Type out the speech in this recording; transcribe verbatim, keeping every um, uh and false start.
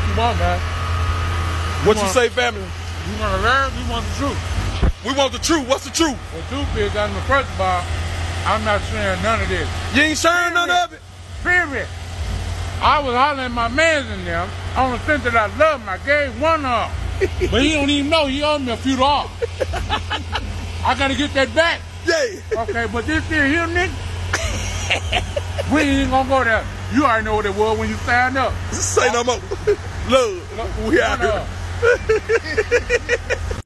you want, man. What you, you say, family? You want to learn? You want the truth? We want the truth. What's the truth? The truth is, that in the first of all, I'm not sharing none of this. You ain't sharing none of it? Period. I was hollering at my mans in them on the sense that I love him. I gave one up. But he don't even know he owed me a few dollars. I got to get that back. Yeah. Okay, but this here, here, nigga, we ain't going to go there. You already know what it was when you signed up. Say no more. Look, we out here.